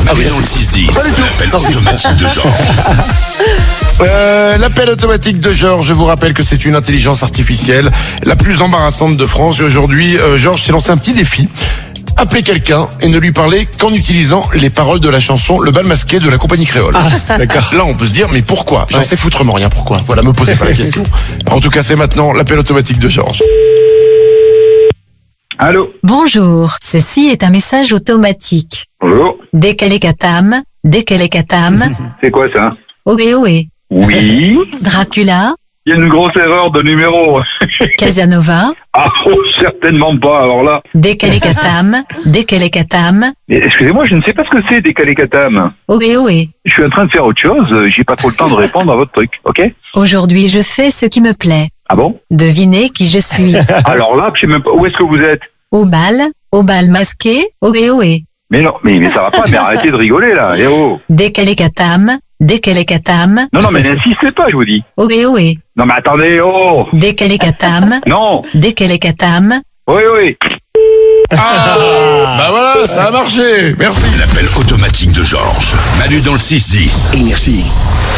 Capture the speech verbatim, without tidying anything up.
Manu dans le six dix. L'appel automatique de Georges. Euh, l'appel automatique de Georges, je vous rappelle que c'est une intelligence artificielle la plus embarrassante de France. Et aujourd'hui, euh, Georges s'est lancé un petit défi. Appeler quelqu'un et ne lui parler qu'en utilisant les paroles de la chanson Le Bal Masqué de la compagnie créole. Ah, d'accord. Là, on peut se dire, mais pourquoi? J'en sais foutrement rien, pourquoi? Voilà, me posez pas la question. En tout cas, c'est maintenant l'appel automatique de Georges. Allô? Bonjour, ceci est un message automatique. Bonjour. Dekelekatam, Dekelekatam, C'est quoi ça? Ohé ohé, Oui. Dracula, Il y a une grosse erreur de numéro. Casanova, Ah, oh, certainement pas. Alors là. Dekelekatam, Dekelekatam, Mais excusez-moi, je ne sais pas ce que c'est des calécatam. Ohé ohé. Je suis en train de faire autre chose. J'ai pas trop le temps de répondre à votre truc. Ok? Aujourd'hui je fais ce qui me plaît. Ah bon? Devinez qui je suis. Alors là, je sais même pas. Où est-ce que vous êtes? Au bal, au bal masqué, ohé ohé. Mais non, mais, mais ça va pas. Mais arrêtez de rigoler là. Eh oh. Dekelekatam, Dekelekatam, Non, non, mais n'insistez pas, je vous dis. ohé ohé. Non, mais attendez. Oh. Dekelekatam, Non. Dekelekatam, Oui, oui. Ah, bah voilà, ça a marché. Merci. L'appel automatique de Georges. Manu dans le six dix. Énergie.